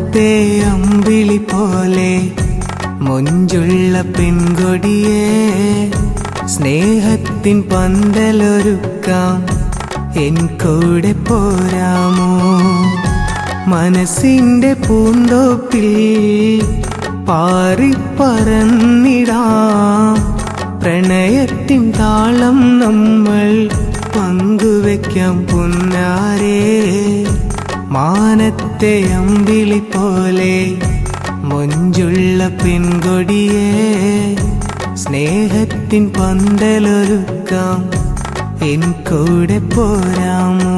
മാനത്തെ അമ്പിളി പോലെ മൊഞ്ചുള്ള പെൺകൊടിയേ, സ്നേഹത്തിൻ പന്തലൊരുക്കാം, എൻ കൂടെ പോരാമോ? മനസ്സിന്റെ പൂന്തോപ്പിൽ പാറിപ്പറന്നിടാം, പ്രണയത്തിൻ താളം നമ്മൾ പങ്കുവെക്കാം പുന്നാരേ. മാനത്തെ അമ്പിളി പോലെ മൊഞ്ചുള്ള പെൺകൊടിയേ, സ്നേഹത്തിൻ പന്തലൊരുക്കാം, എൻ കൂടെ പോരാമോ?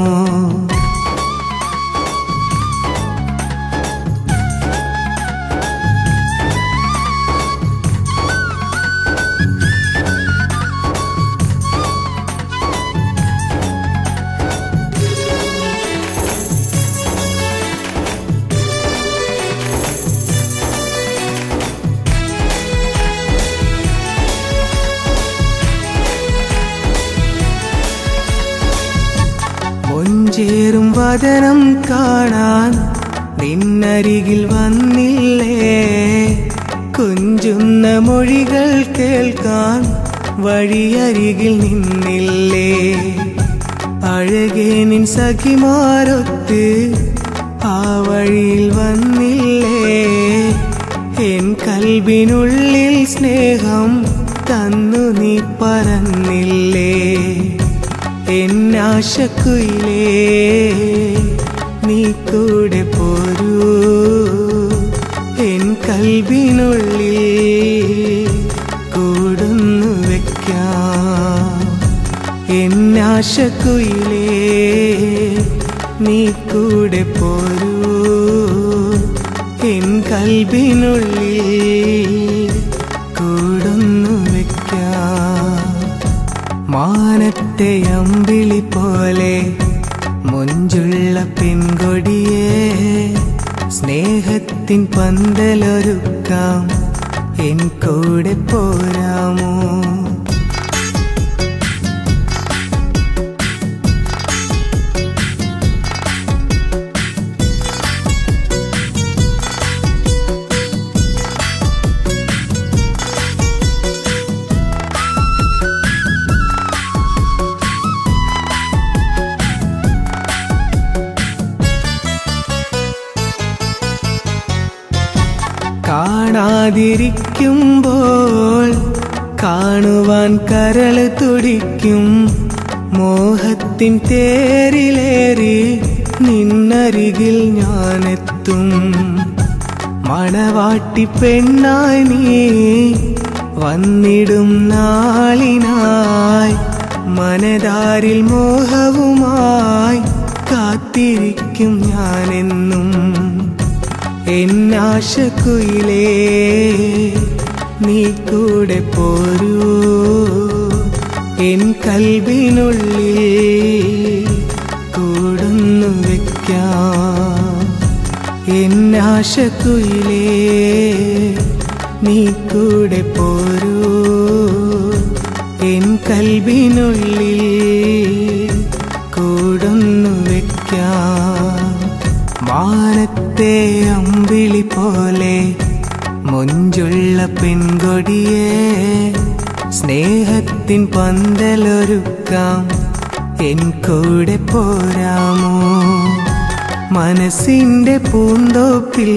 ചേരും വദനം കാണാൻ നിന്നരികിൽ വന്നില്ലേ, കുഞ്ചുന്ന മൊഴികൾ കേൾക്കാൻ വഴിയരികിൽ നിന്നില്ലേ. അഴകേ നിൻ സഖിമാരൊത്ത് ആ വഴിയിൽ വന്നില്ലേ, എൻ കൽബിനുള്ളിൽ സ്നേഹം തന്നു നീ പറഞ്ഞില്ലേ. എന്നാശക്കുയിലേ നീ കൂടെ പോരൂ, എൻ കൽബിനുള്ളിൽ കൂടുന്നു വെക്കാം. എന്നാശക്കുയിലേ നീ കൂടെ പോരൂ, എൻ കൽബിനുള്ളിൽ കൂടുന്നു വെക്കാം. മാനത്തെ അമ്പിളി പോലെ മൊഞ്ചുള്ള പെൺകൊടിയേ, സ്നേഹത്തിൻ പന്തലൊരുക്കാം, എൻ കൂടെ പോരാമോ? കാണാതിരിക്കുമ്പോൾ കാണുവാൻ കരള് തുടിക്കും, മോഹത്തിൻ തേരിലേറി നിന്നരികിൽ ഞാനെത്തും. മണവാട്ടി പെണ്ണായി നീ വന്നിടും നാളിനായി, മനതാരിൽ മോഹവുമായി കാത്തിരിക്കും ഞാനെന്നും. എന്നാശക്കുയിലേ നീ കൂടെ പോരൂ, എൻ കൽബിനുള്ളിൽ കൂടുന്നു വെക്കാം. എന്നാശക്കുയിലേ നീ കൂടെ പോരൂ, എൻ കൽബിനുള്ളിൽ കൂടുന്നു വെക്കാം. മാനത്തെ അമ്പിളി പോലെ മൊഞ്ചുള്ള പെൺകൊടിയേ, സ്നേഹത്തിൻ പന്തലൊരുക്കാം, എൻ കൂടെ പോരാമോ? മനസ്സിന്റെ പൂന്തോപ്പിൽ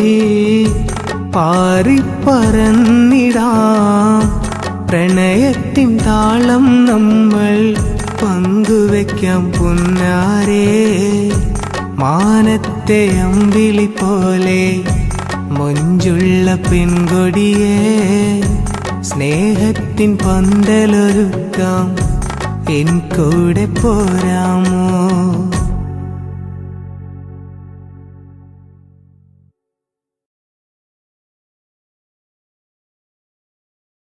പാറിപ്പറന്നിടാം, പ്രണയത്തിൻ താളം നമ്മൾ പങ്കുവെക്കാം പുന്നാരേ. മാനത്തെ അമ്പിളി പോലെ മൊഞ്ചുള്ള പെൺകൊടിയേ, സ്നേഹത്തിൻ പന്തലൊരുക്കാം, എൻ കൂടെ പോരാമോ?